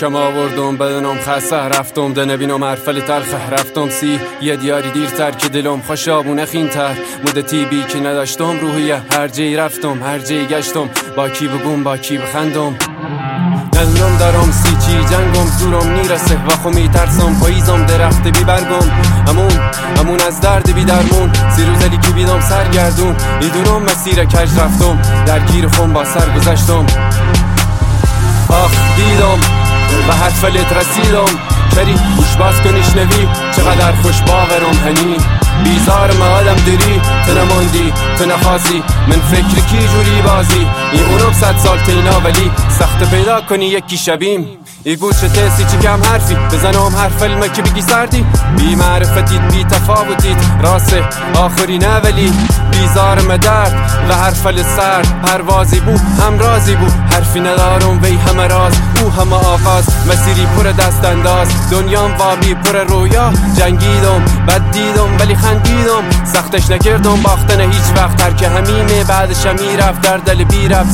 کم آوردم بدنم خسته رفتم ده نبینم حرفل تلخه رفتم یه دیاری دیرتر که دلم خوشابونه خینتر مدتی بی که نداشتم روحیه هر جایی رفتم هر جایی گشتم با کی بگم با کی بخندم ندونم دارم چی جنگم زورم نیرسه و خو میترسم پاییزم درخت بی برگم امون از درد بی درمون سیروزلی که بیدم سرگردون میدونم مسیر کج رفتم درگیر خون با سر گذشتم آخ دیدم و هر فلت رسیدم کری گوش باز کنیش نوی چقدر خوش باورم هنی بیزار ما آدم داری تو نماندی تو نخواستی من فکر کی جوری بازی این اونم 100 سال تینا ولی سخت پیدا کنی یکی شبیم ای گوش تیسی چی کم حرفی بزنم هر فیلمه که بگی سردی بی معرفتید بی تفاوتید راسه آخری نه ولی بیزار مدرد و هر فل سرد پروازی بو هم رازی بو حرفی ندارم وی همه راز او همه آغاز مسیری پر دست انداز دنیام وابی پر رویا جنگیدم بد دیدم ولی خندیدم سختش نکردم باختن هیچ وقت هر که همینه بعدش همی رفت در دل بی رفت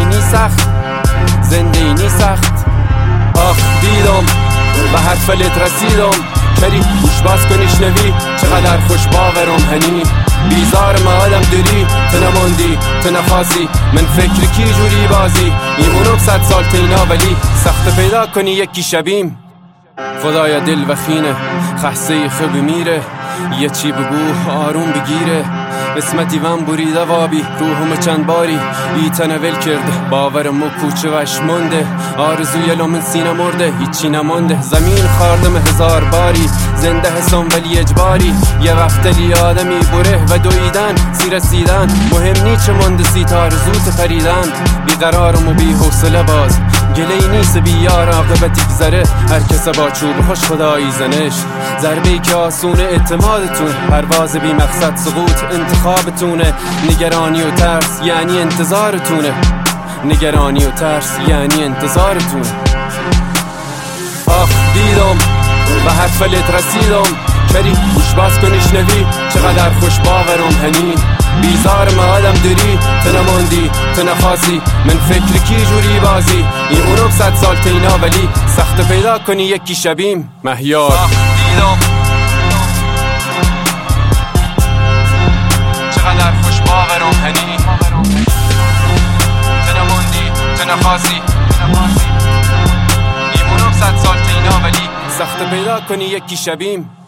زنده اینی سخت آخ دیدم و هر فلت رسیدم کری گوش باز کنیش نوی چقدر خوش باورم هنی بیزار ما آدم داری تو نماندی تو نخواستی من فکر کی جوری بازی ایمونم 100 سال تینا ولی سخت پیدا کنی یکی شبیم خدایا دل و خینه خسته خوبی میره یه چی بگو آروم بگیره اسمتی ون بریده وابی روحم چند باری ای تنول کرده باورم و کوچه وش مونده آرزوی لامن سینه مرده هیچی نمونده زمین خاردم 1000 باری زنده حسام ولی اجباری یه وقت لی آدمی بره و دویدن سی رسیدن مهم نی چه مونده سی تا آرزوت پریدن بیقرارم و بی حوصله باز گلی نیست بی یار عاقبتی گذره هر کس با چوب خوش خدایی زنش ضربه‌ای که آسونه اعتمادتون پرواز بی مقصد سقوط انتخابتونه نگرانی و ترس یعنی انتظارتونه نگرانی و ترس یعنی انتظارتونه آخ دیدم و هر فلت رسیدم کری گوش باز کنیش نوی چقدر خوش باورم هنی بیزار ما آدم داری تو نماندی تو نخواستی من فکر کی جوری بازی این اونم 100 سال تینا ولی سخت پیدا کنی یکی شبیم مهیار دیدم چقدر خوش باورم هنی تو نماندی تو نخواستی این اونم 100 سال تینا ولی سخت پیدا کنی یکی شبیم